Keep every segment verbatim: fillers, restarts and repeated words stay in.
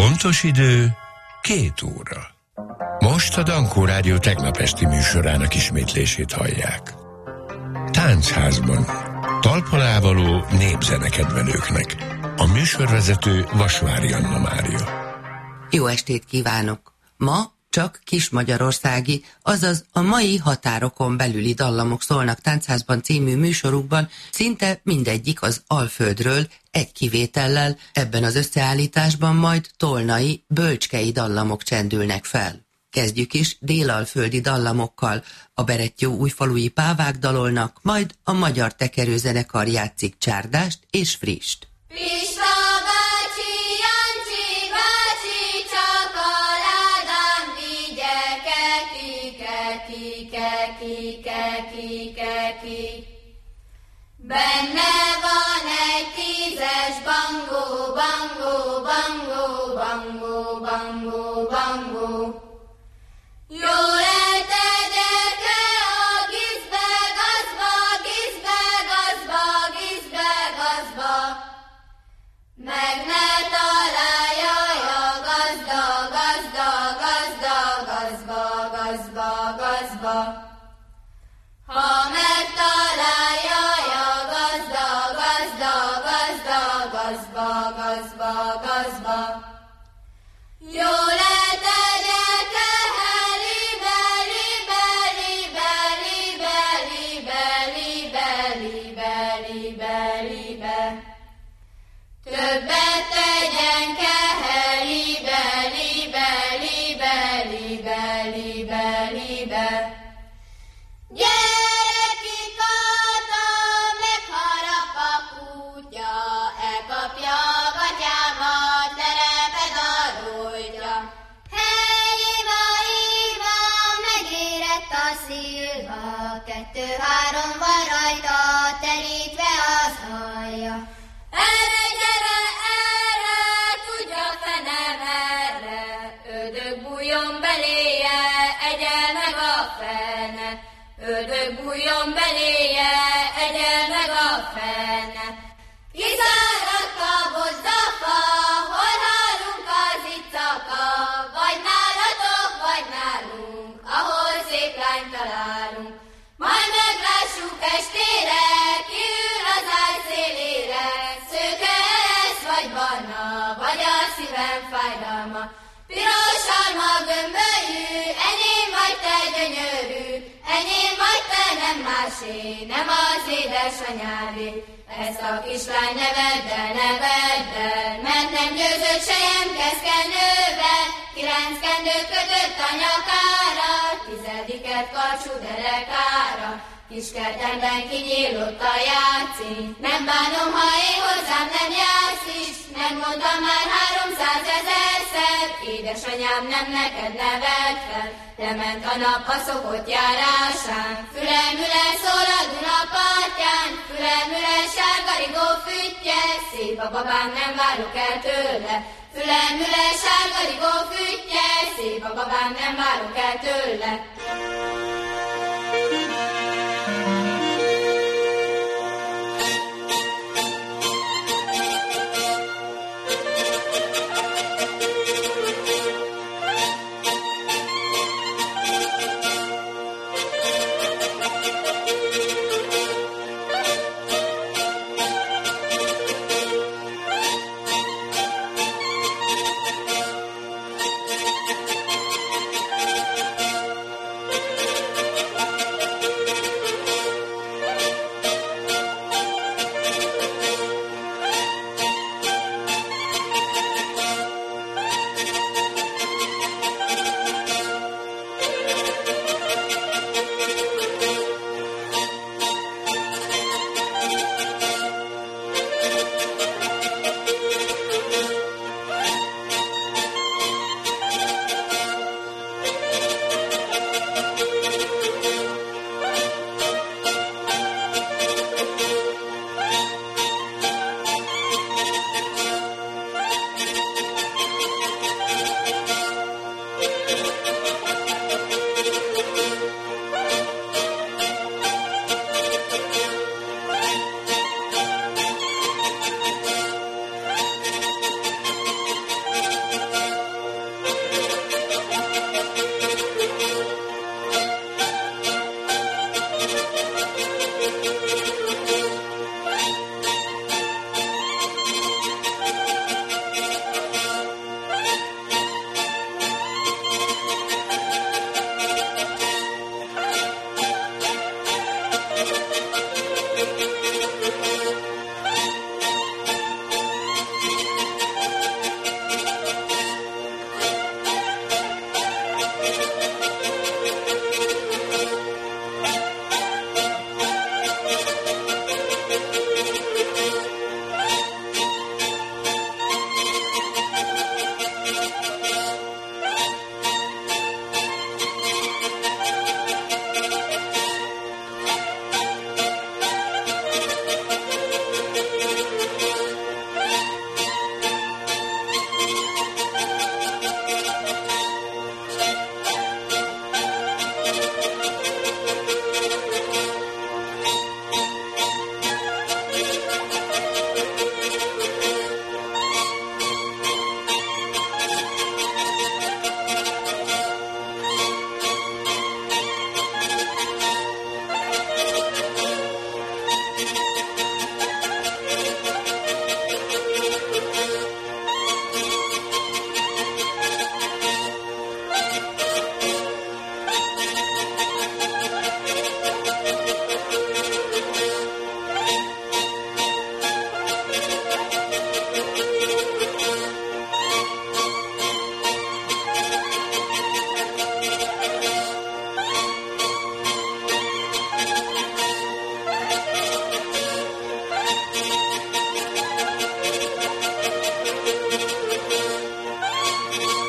Pontos idő két óra. Most a Dankó Rádió tegnap esti műsorának ismétlését hallják. Táncházban. Talpalávaló népzenekedvelőknek. A műsorvezető Vasvári Anna Mária. Jó estét kívánok! Ma csak kismagyarországi, azaz a mai határokon belüli dallamok szólnak Táncházban című műsorukban, szinte mindegyik az Alföldről, egy kivétellel, ebben az összeállításban majd tolnai, bölcskei dallamok csendülnek fel. Kezdjük is délalföldi dallamokkal, a Berettyó újfalui pávák dalolnak, majd a Magyar Tekerő Zenekar játszik csárdást és frist. Pista bácsi, Jancsi bácsi, csak a ládán vigye keki, keki, keki, keki, keki. Benne van egy tízes bangó, bangó, bangó, bangó, bangó, bangó. Jól eltegye-e a gizbe, gazba, gizbe, gazba, gizbe, gazba. Meg ne találja a gazda, gazda, gazda, gazba, gazba, gazba. Ha megtalálja a gazda, gazda, gazda, gazba, gazba, gazba. Jól eltegye-e libe, libe, libe, libe, libe, libe, libe, libe, libe. Többet tegyen kehe, libe, libe, libe, libe, libe, libe. Gyere ki, Kata, megharap a kutya, elkapja a gatyámat, lereped a rózsa. Hey, Iva, Iva, megérett a szilva, kettő-három van rajta, terítve az alja. Erre, gyere, erre, tudja fene merre, ördög bújjon beléje, egyel meg a fene. Ördög bújjon beléje, egyel meg a fene. Kiszáradt a bozzafa, hol hallunk az iccaka, vagy nálatok, vagy nálunk, ahol szép lányt találunk. Majd meglássuk estére, kiül az ágy szélére, szőke lesz, vagy barna, vagy a szívem fájdalma. Piros alma gömbölyű, enyém vagy te gyönyörű, enyém vagy te nem másé, nem az édesanyádé. Ezt a kislány nevedd el, nevedd el, mert nem győzött sejem keszkenővel, kilenc kendőt kötött a nyakára, tizediket karcsú derekára. Kiskertemben kinyílott a játszik, nem bánom, ha én hozzám nem jársz is, megmondtam már háromszázezerszer, édesanyám nem neked nevelt fel, lement a nap a szokott járásán, fülemüle szól a Duna partján, fülemüle sárgarigó füttye, szép a babám, nem várok el tőle, fülemüle sárgarigó füttye, szép a babám, nem várok el tőle.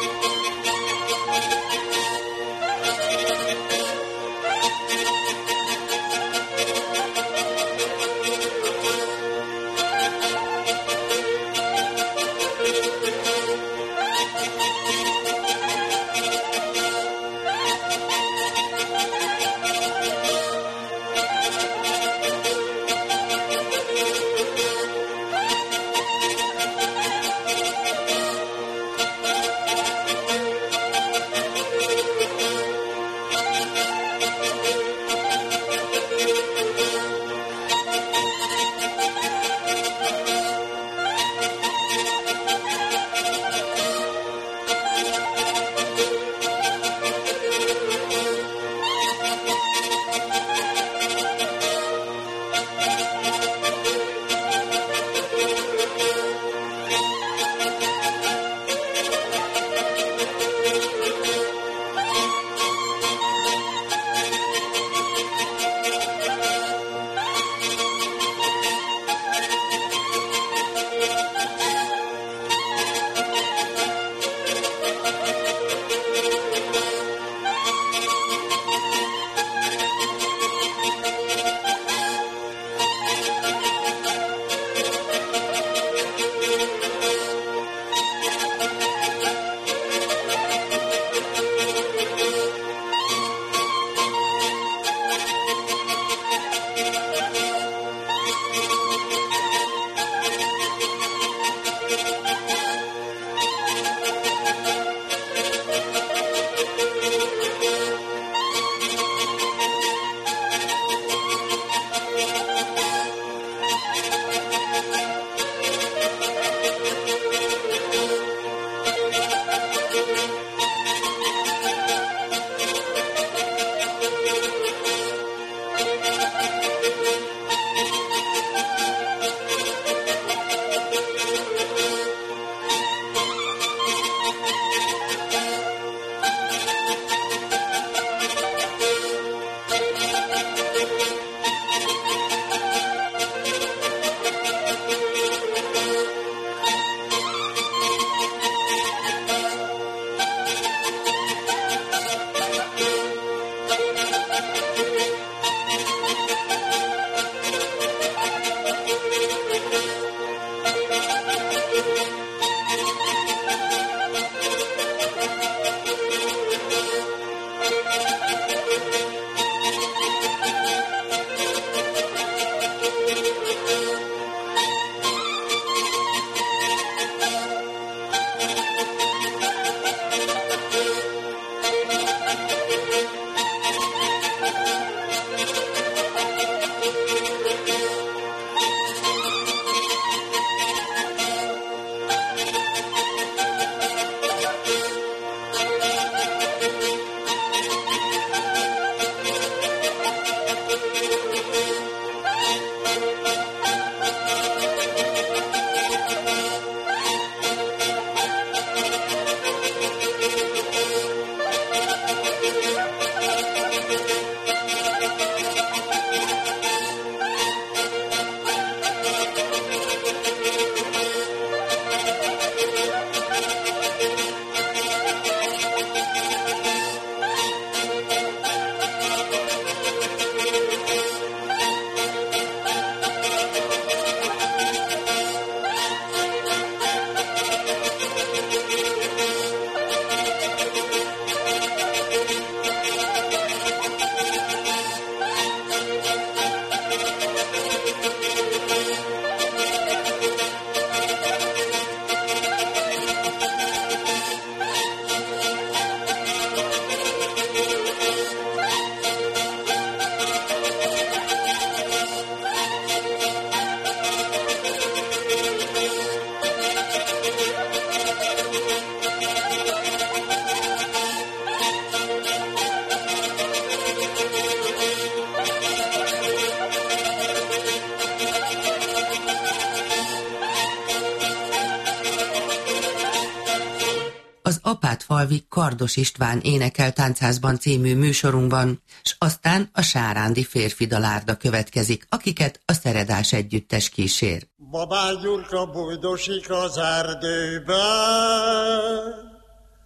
Az Apátfalvi Kardos István Énekel Táncházban című műsorunkban, s aztán a sárándi férfi dalárda következik, akiket a Szeredás együttes kísér. Babány Gyurka bujdosik az erdőben,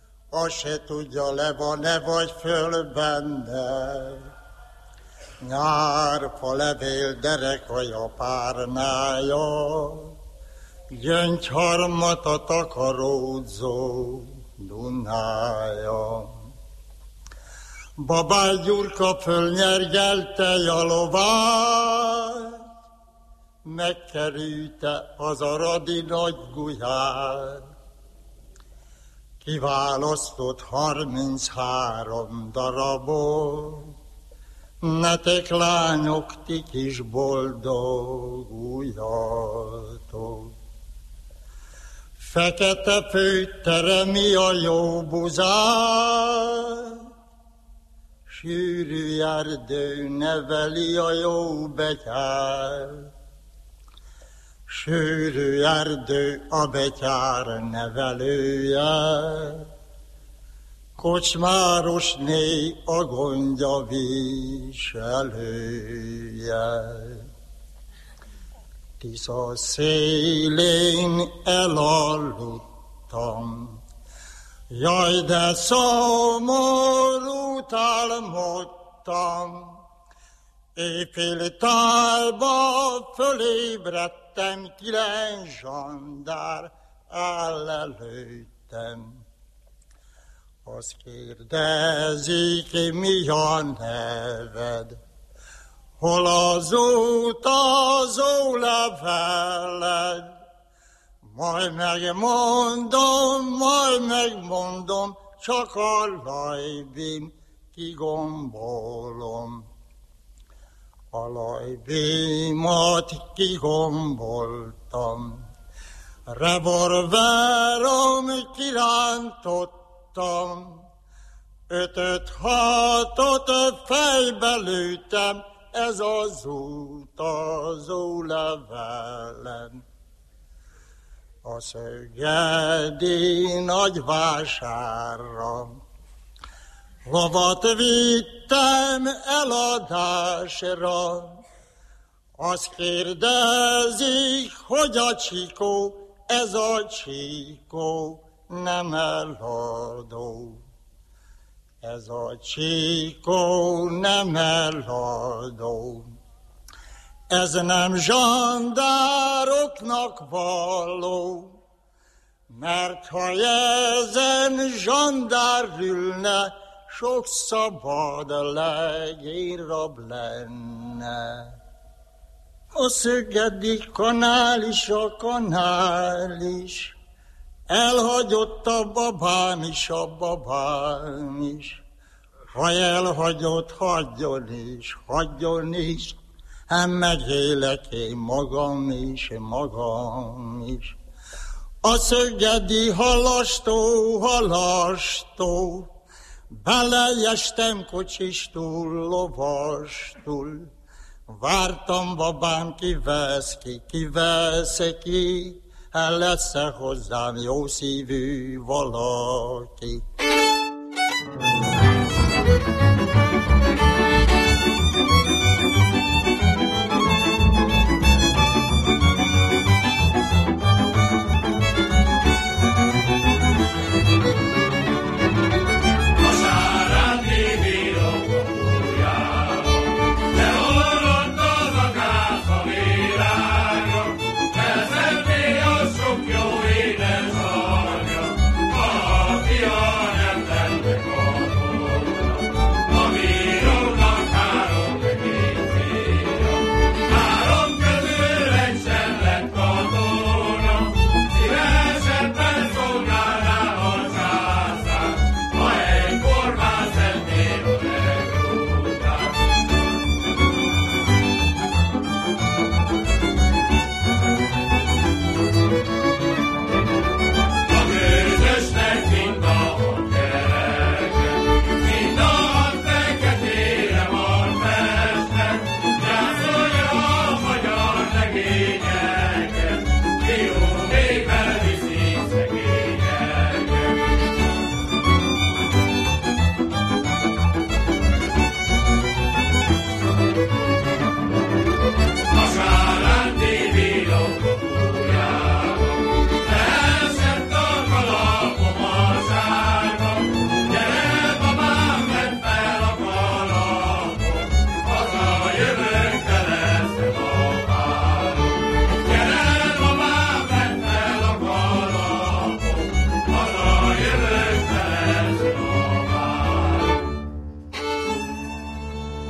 azt se tudja, le van-e vagy föl benne. Nyárfa levél derekaja párnája, gyöngyharmat a takaródzó Dunája. Babály Gyurka fölnyergelte a lovát, megkerülte az aradi nagy gulyát. Kiválasztott harminchárom darabot, netek lányok, ti kis boldoguljatok. Fekete főteremi a jó buzát, sűrű erdő neveli a jó betyár. Sűrű erdő a betyár nevelője, kocsmárosné a gondja viselője. Tisza szélén elaludtam, jaj, de szomorút álmodtam. Éjféli tájba fölébredtem, kilenc zsandár áll előttem. Azt kérdezik, mi a neved, hol az utazó leveled. Majd megmondom, majd megmondom, csak a lajbim kigombolom. A lajbimat kigomboltam, revolverom kirántottam, ötöt-hatot fejbe lőttem, ez az utazó levelem. A szögedi nagyvásárra lovat vittem eladásra. Azt kérdezik, hogy a csikó, ez a csikó nem eladó. Ez a csikó nem eladó. Ez nem zsandároknak való, mert ha ezen zsandár ülne, sok szabad legérab lenne. A szögedi kanál is, a kanál is, elhagyott a babám is, a babám is. Ha elhagyott, hagyjon is, hagyjon is, hát megélek én magam is, magam is. A szögedi halastó, halastó, belejestem kocsistul, lovastul. Vártam, babám, kivesz ki, kivesz ki, el lesz-e hozzám jó szívű valaki.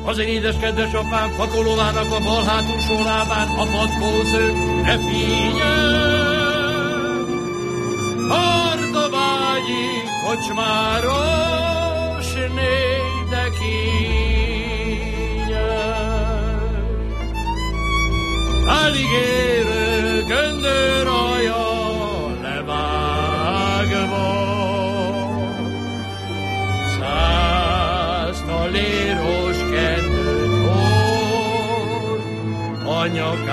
Az én édes kedves apám pakolóvának a bal hátulsó lábán a patkóző ne figyel. Hardobágyi kocsmáros nédekínyel. Alig érő göndör alja levágva. Száz taléros kendőt hord a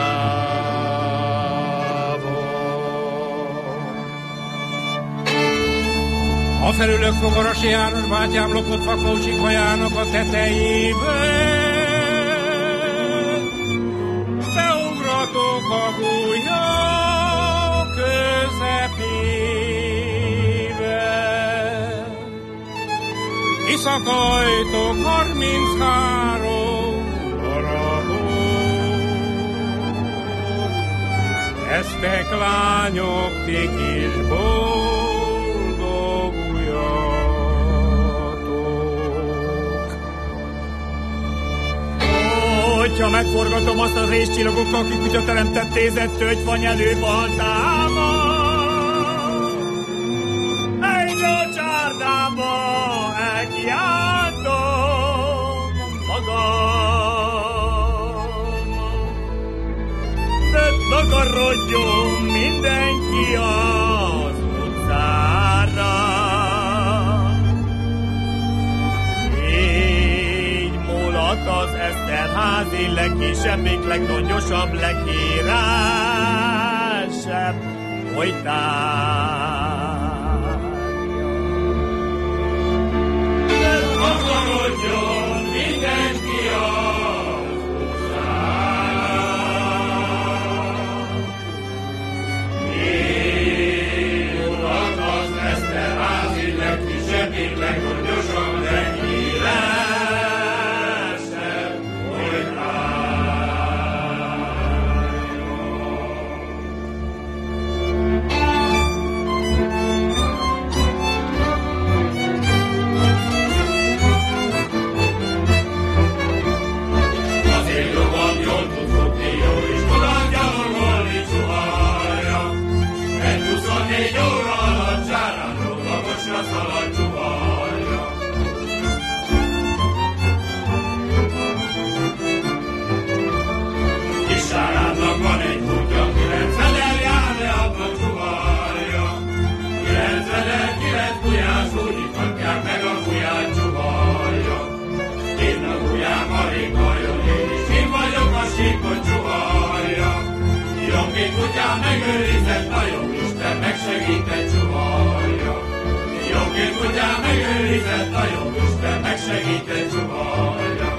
nyakával. Afelülök Fogarasi János bátyám lopott fakócsik hajának a tetejéből. Beugratok a gúlya közepébe. Kiszakajtok harminchárom darabot. Eztek lányok, ti kis boldoguljatok. Hogyha megforgatom azt az részcsillagokkal, ki kutya teremtett tézett tölgyfany előbaltába, egy a csárdába elkiáltom magam. De takarodjon mindenki az utcára. Így múlott az Eszterházi legkisebbik, legronyosabb, leghírásebb folytárja. De takarodjon mindenki az utcára. Így múlott az Eszterházi legkisebbik, legronyosabb, leghírásebb kutyám megőrizett, a jó Isten megsegített csuvarja. Jóként kutyám megőrizett, a jó Isten megsegített csuvarja.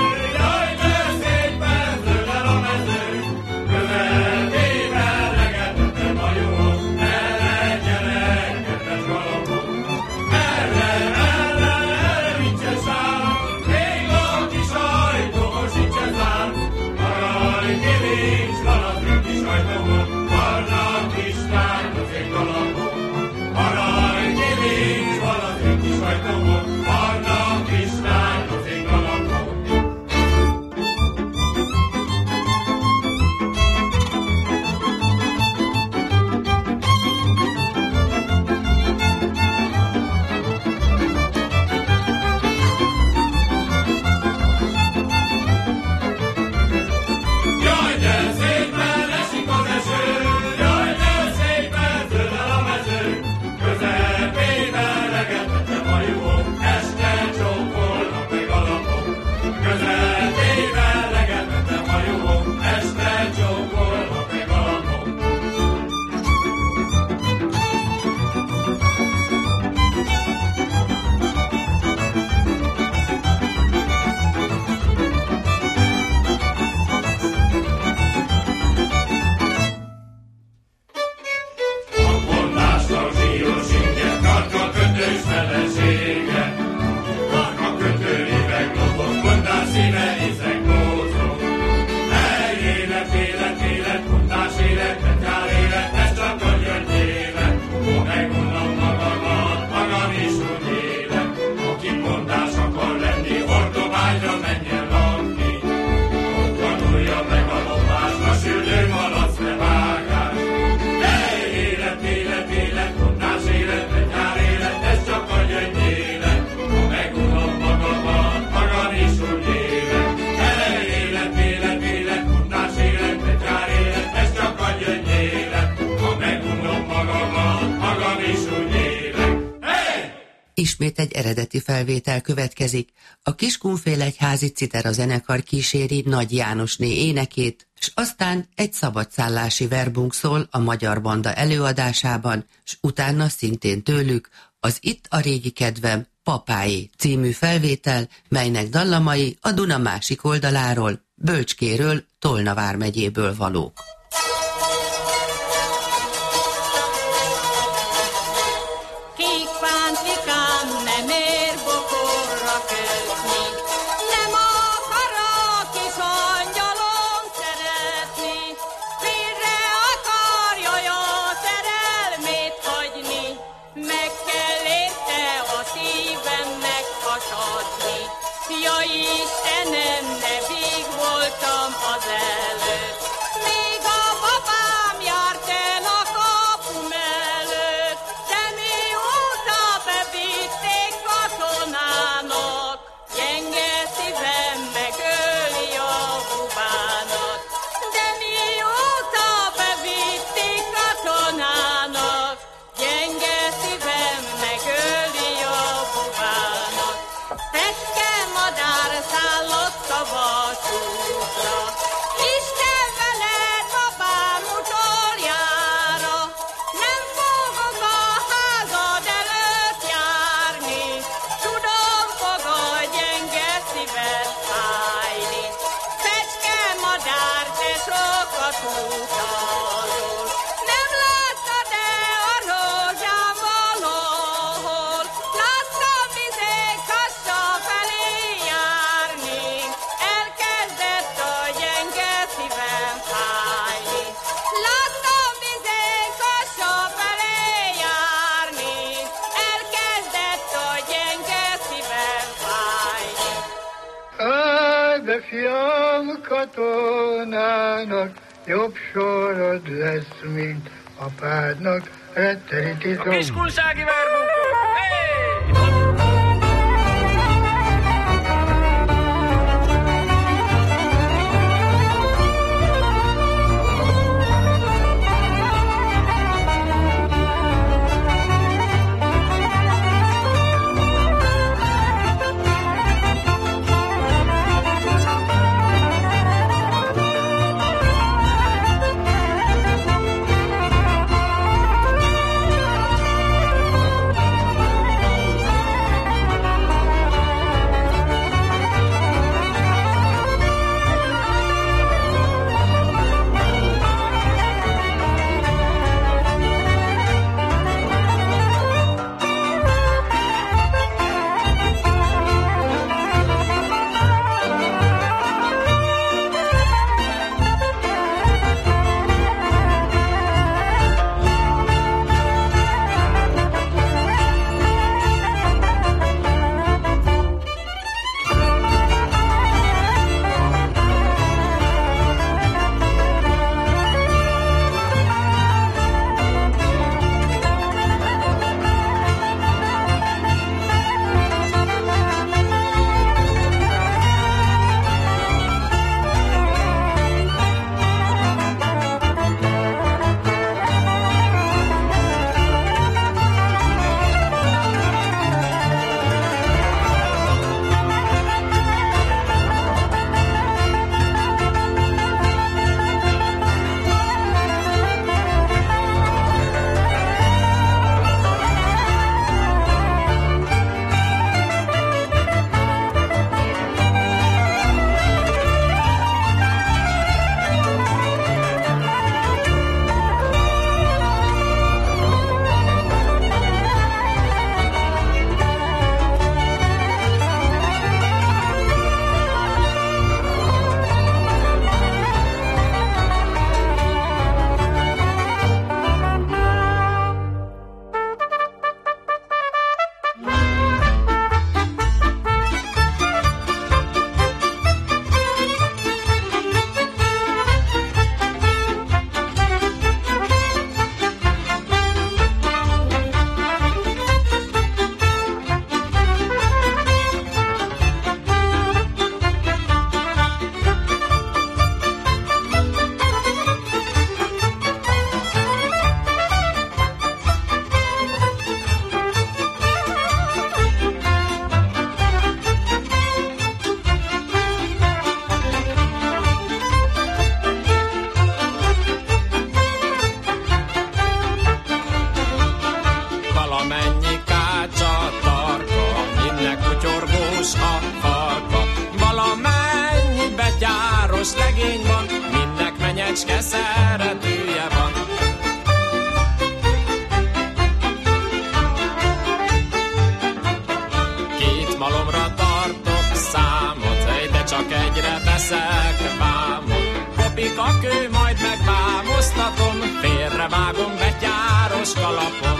Követével leged eredeti felvétel következik. A Kiskunfélegyházi Citera zenekar kíséri Nagy Jánosné énekét, s aztán egy szabadszállási verbunk szól a magyar banda előadásában, s utána szintén tőlük az Itt a régi kedvem, Papáé című felvétel, melynek dallamai a Duna másik oldaláról, Bölcskéről, Tolna vármegyéből valók. Fiam, katonának jobb sorod lesz, mint apádnak. Rettenítitom. A kiskunsági verbunkok! Hey! fecske szeretője van. Két malomra tartok számot, de csak egyre veszek vámot. Kopik a kő, majd megvámoztatom, félrevágom betyáros kalapom.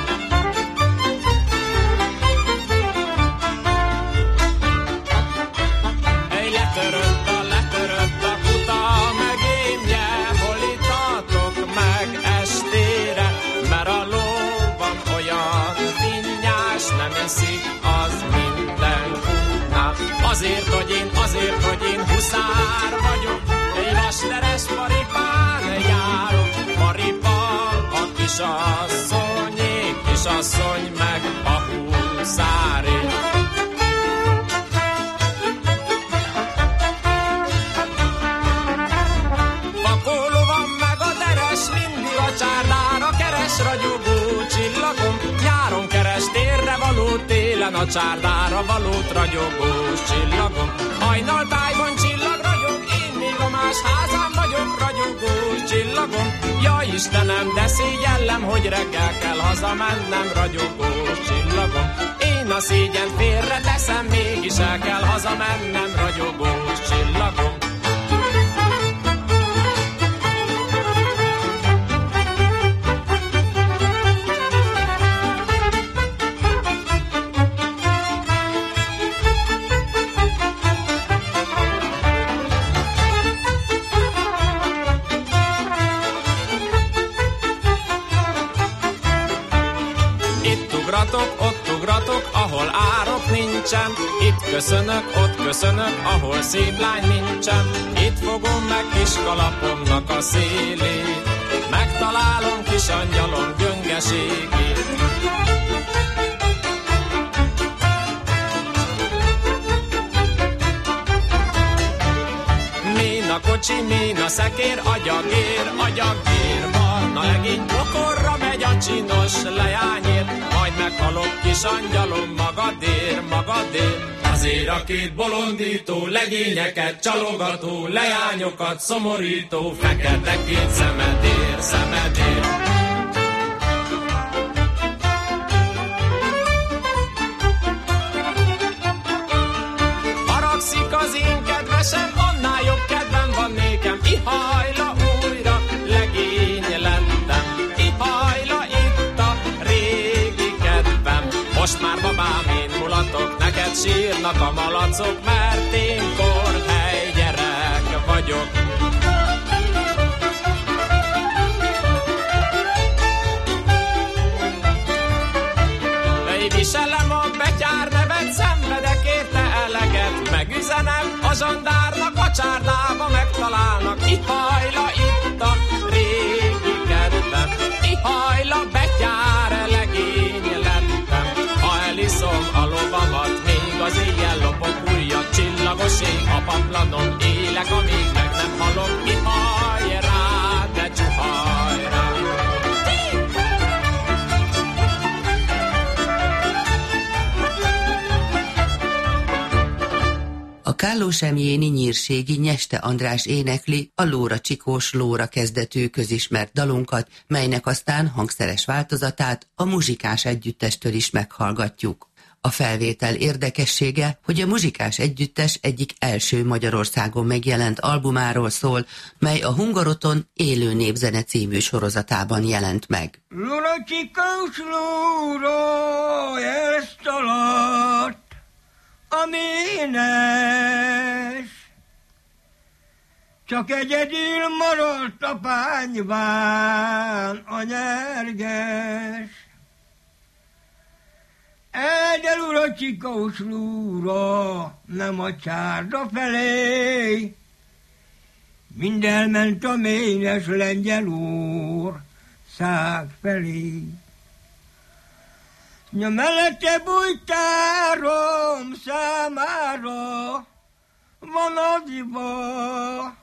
Egy letörött a, letörött a kuta, meg énje, hol itatok meg estére, mert a lóvam olyan finnyás, nem eszik az minden kútnál. Azért, hogy én, azért, hogy én huszár vagyok, egy vasteres paripán járok, paripán a kisasszonyé, kisasszony meg a huszáré. Pakoló van meg a deres, mindig a csárdára keres, ragyogó csillagom, nyáron keres térre való, télen a csárdára valót, ragyogós csillagom. Hajnaltájban csillag ragyog, én még a más házán vagyok, ragyogós csillagom. Jaj Istenem, de szégyellem, hogy reggel kell hazamennem, ragyogós csillagom. Én a szégyen félre teszem, mégis el kell hazamennem, ragyogós csillagom. Ott ugratok, ahol árok nincsen, itt köszönök, ott köszönök, ahol szép lány nincsen. Itt fogom meg kis kalapomnak a szélét, megtalálom kis angyalom göngeségét. Mén a kocsi, mén a szekér, agyagér, agyagér, barna legény, pokorra megy a csinos leányért, majd meghalok kis angyalom magadér, magadér. Azért a két bolondító legényeket, csalogató leányokat, szomorító, fekete két szemedér, szemedér. Haragszik az én kedvesem, annál jobb kedvem van nékem, ihajla újra legény lettem, ihajla itt a régi kedvem. Most már babám, én mulatok, neked sírnak a malacok, mert én korhely gyerek vagyok. Viselem a betyár nevet, szenvedek érte eleget, megüzenem a zsandárnak, a csárdába megtalálnak. Ihajla itt a régi kedvem, ihajla betyár legény lettem. Ha eliszom a lovamat, még az éjjel lopok újat, csillagos ég a paplanon, élek, amíg meg nem halok. Ihaj rá, de csuhaj rá. A Kállósemjéni nyírségi Nyeste András énekli a Lóra Csikós Lóra kezdetű közismert dalunkat, melynek aztán hangszeres változatát a Muzsikás Együttestől is meghallgatjuk. A felvétel érdekessége, hogy a Muzsikás Együttes egyik első Magyarországon megjelent albumáról szól, mely a Hungaroton élő népzene című sorozatában jelent meg. Lóra Csikós Lóra jelsztalat, a ménes, csak egyedül maradt a pányván a nyerges. Eldel ura Csikós Lóra, nem a csárda felé, mind elment a ménes lengyel úr szág felé. Nya mellette bújtárom számára van az iva,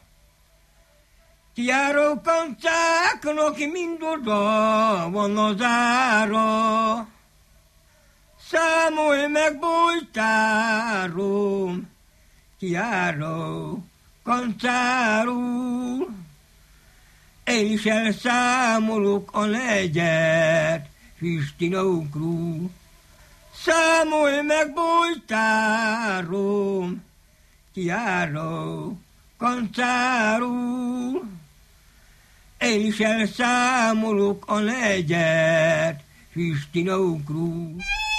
járó kancáknak mind oda van az ára. Számolj meg bújtárom, járó kancárul, Én is elszámolok a negyed, Kristina ugró. Számolj meg, bojtárom, kiáró, kancárul. Én is elszámolok a negyed, Kristina ugró.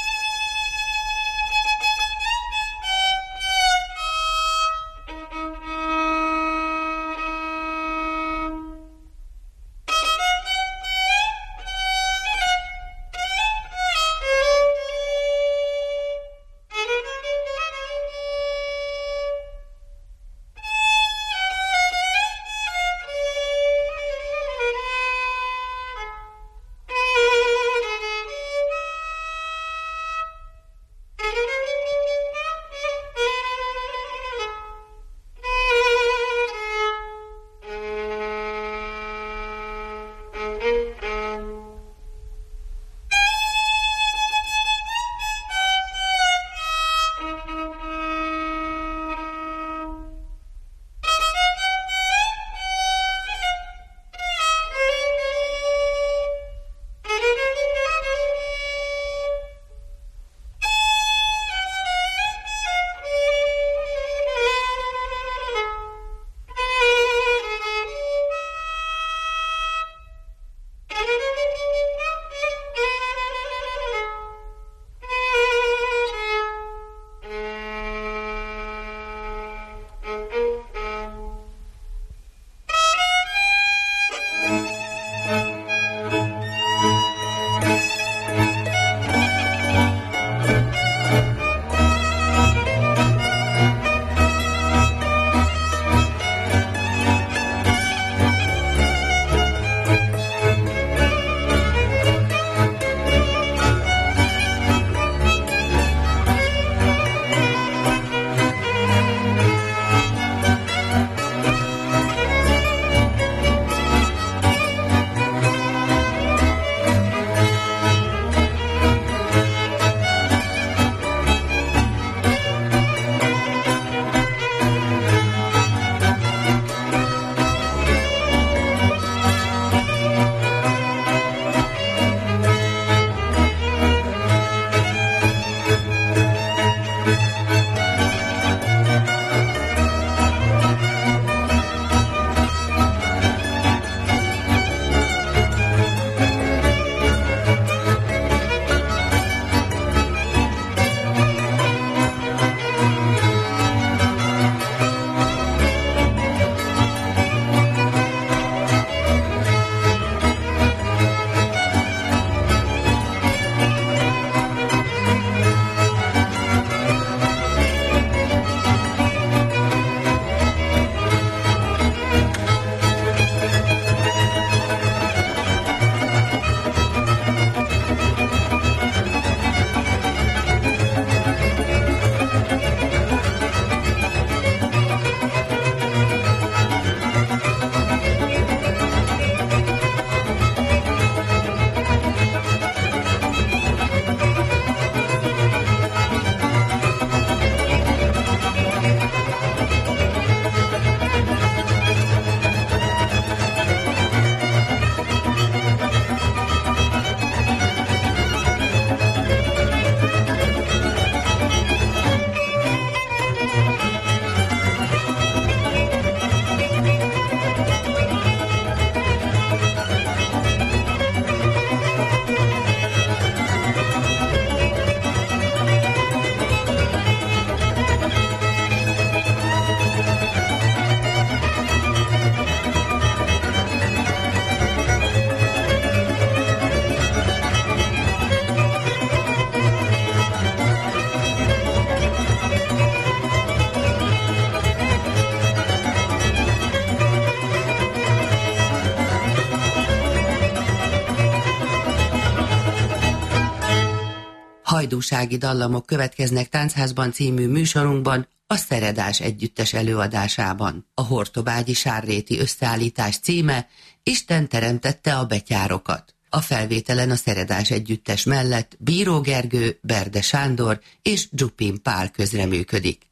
Hajdúsági dallamok következnek Táncházban című műsorunkban, a Szeredás együttes előadásában. A Hortobágyi Sárréti összeállítás címe Isten teremtette a betyárokat. A felvételen a Szeredás együttes mellett Bíró Gergő, Berde Sándor és Dzsupin Pál közreműködik.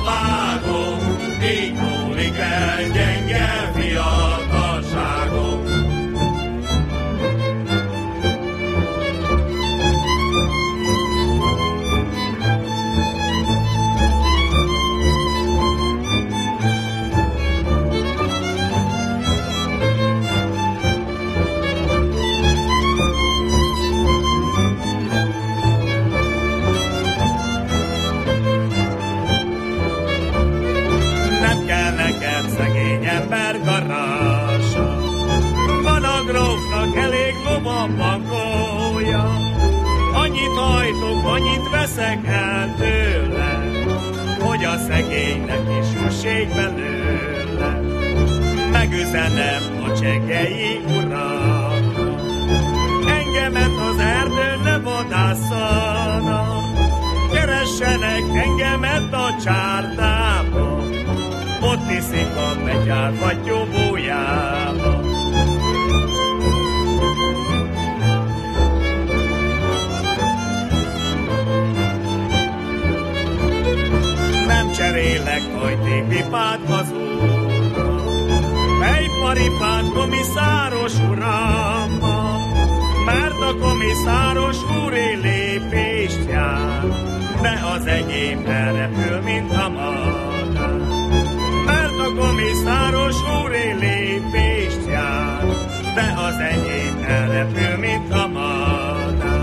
vágom, így múlik el gyenge fiatalságom. Garása. Van a grófnak elég lovam makója, annyit hajtok, annyit veszek el tőle, hogy a szegénynek is jussék belőle. Megüzenem a csegei urak, engemet az erdőn ne vadászanak, keressenek engemet a csárdába, ott iszik a betyár fattyó bújába. Nem cserélek hajtékpipát az úrra, mely paripát komisszáros urammal, mert a komisszáros úri lépést jár, de az enyém elrepül, mint a madár. Mert a komisszáros úri lépést jár, de az enyém elrepül, mint a madár.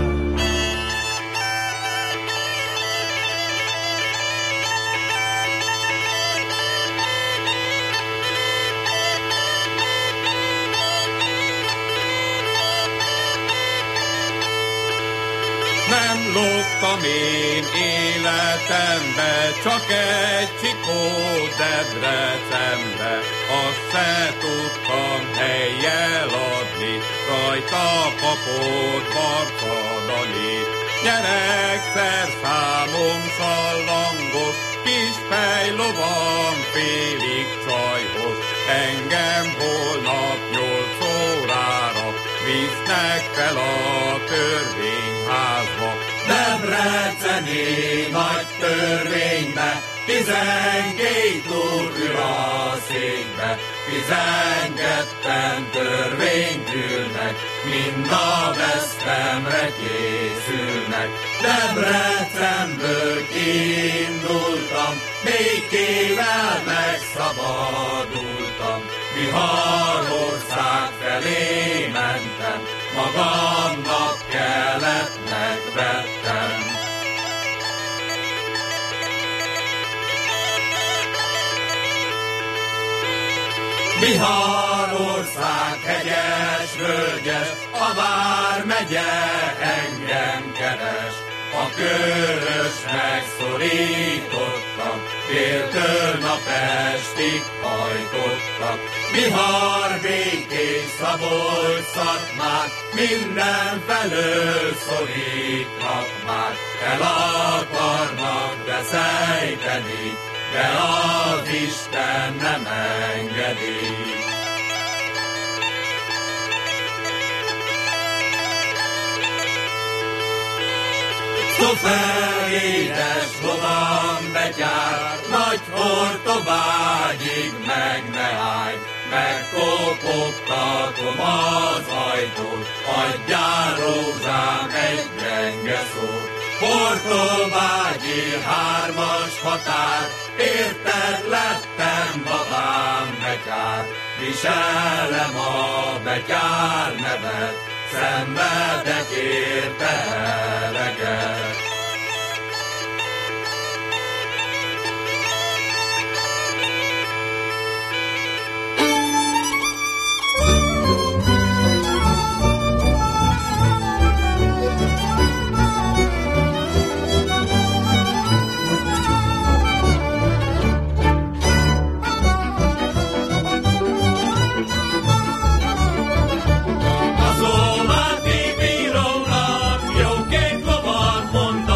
Nem lógtam én életembe, csak egy csikó Debrecenbe, azt se tudtam helyjel adni, rajta kapott barcadani. Gyerekszer számom sallangos, kis fejlovam félig csajhoz, engem holnap nyolc órára visznek fel a törvényházba. Debreceni nagy törvénybe, tizenkét úr ül a székbe, tizenketten törvénytűrnek, mind a vesztemre készülnek. Debrecenből kiindultam, békével megszabadultam, Viharország felé mentem, magamnak kellett megvettem. Viharország hegyes, völgyes, a vármegye engem keres. A körös megszorítottak, déltől napestig hajtottak. Bihar, Békés, Szabolcs, Szatmár, mindenfelől szorítnak már. El akarnak beszejteni, de az Isten nem engedi. Szofer, édes lovam betyár, nagy Hortobágyig meg ne állj, megkopogtatom az ajtót, adjál rózsám egy gyenge szót. Hortobágyi hármas határ, érted lettem babám betyár, viselem a betyár nevet, szenvedek érte eleget. Mondta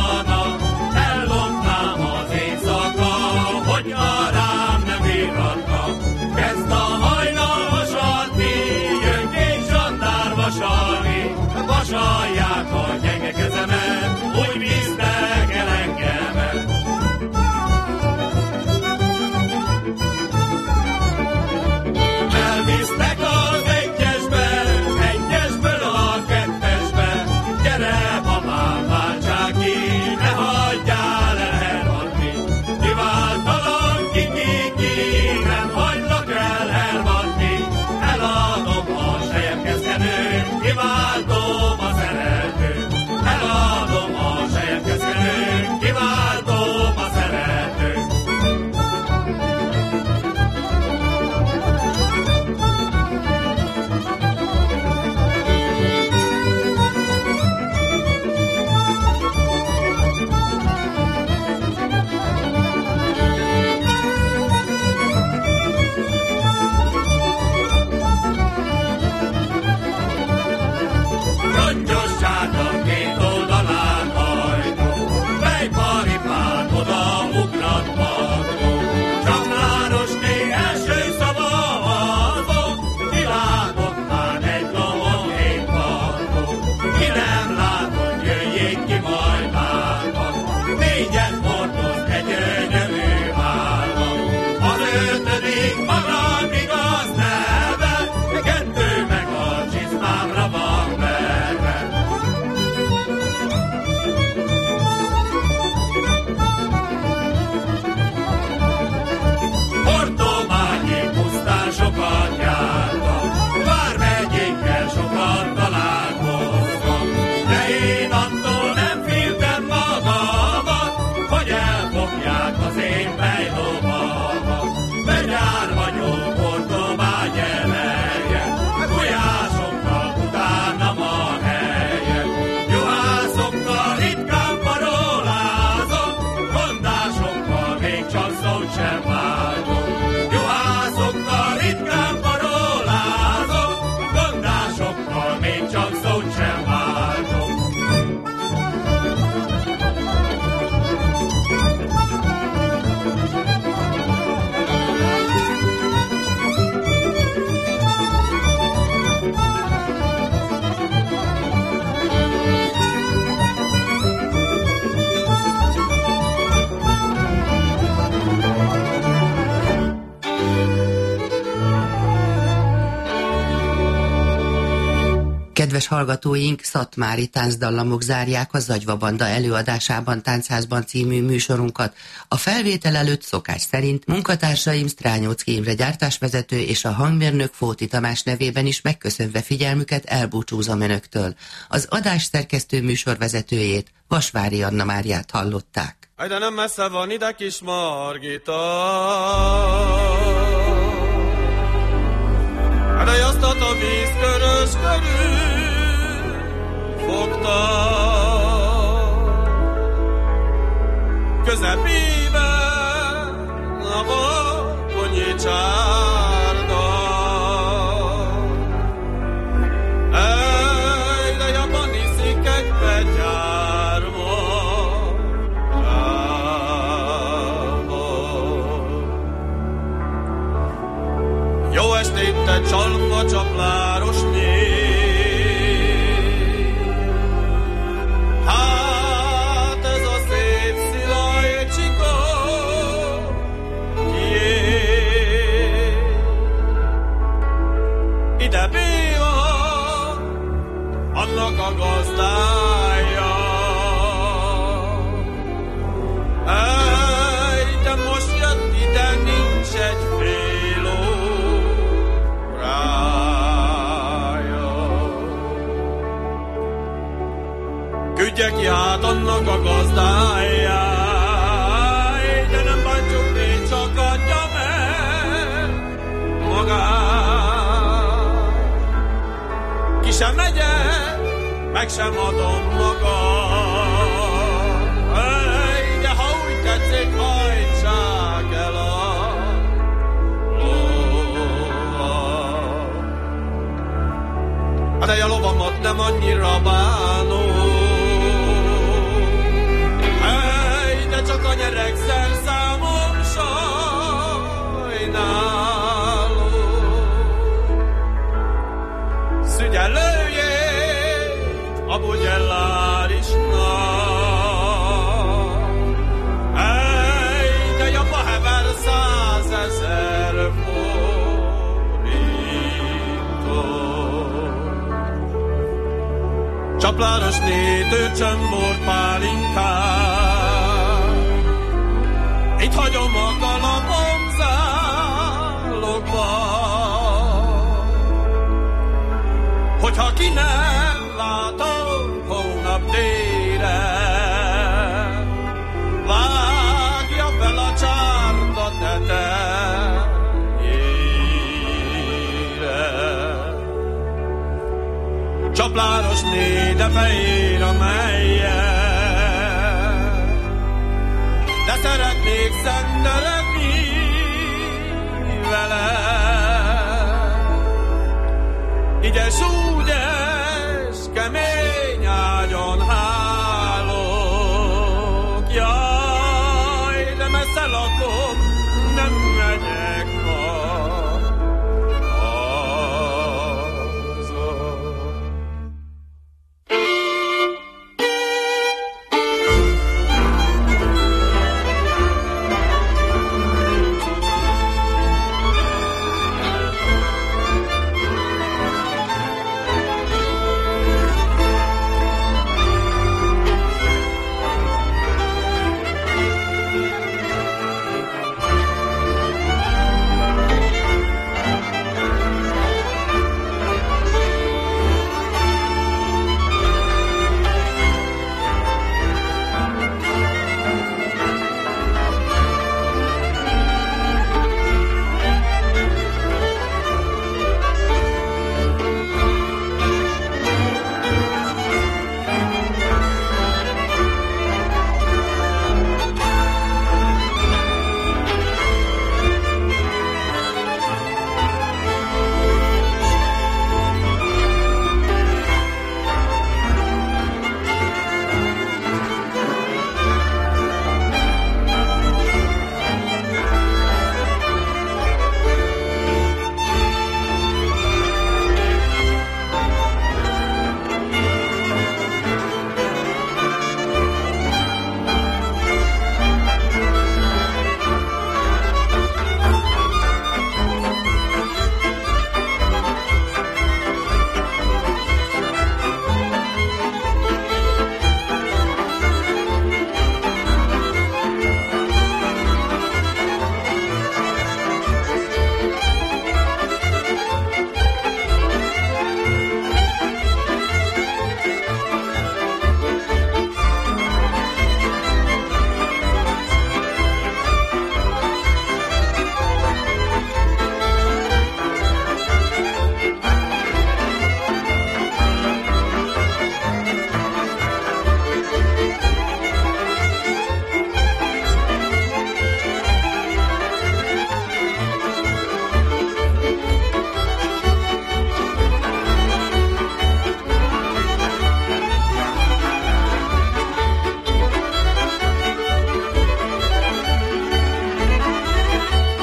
sem váltok. Juhászokkal ritkán parolázok, gondásokkal még csak szót sem váltok. Kedves hallgatóink, szatmári táncdallamok zárják a Zagyva Banda előadásában Táncházban című műsorunkat. A felvétel előtt szokás szerint munkatársaim Strányóczky Imre gyártásvezető és a hangmérnök Fóti Tamás nevében is megköszönve figyelmüket elbúcsúzom önöktől. Az adás szerkesztő műsorvezetőjét, Vasvári Anna Máriát hallották. Ide nem messze van ide kis Margita, ide jasztat a vízkörös körül fogta, közepében a bakonyi csárda. Ej, de jobban iszik egy begyárba, jó estét, te csalma csapláros név! Hát ez a szép szilaj csika, kié? Ide Béla, annak a gazdája. Ej, de most jött ide, nincs egy fél órája. Küldje ki hát annak a gazdája, de nem bántjuk, négy csak adja meg magát. Ki sem megyek, meg sem adom magam. Ej, de ha úgy tetszik, hajtsák el a lovat. De a lovamat nem annyira bánom, de csak a nyeregszer számom sajnálom. Szügyellőjét a Bugyellárisnak, ej, de jobba hever százezer forintot. Csapláros nétő csömbort pálinkát, itt hagyom a kalapom zálogba, hogyha ki nem látom hónap délre, vágja fel a csárda tetejére. Csapláros néde fehér a melye, de szeretnék szenderedni vele. Igyes, úgyes, kemény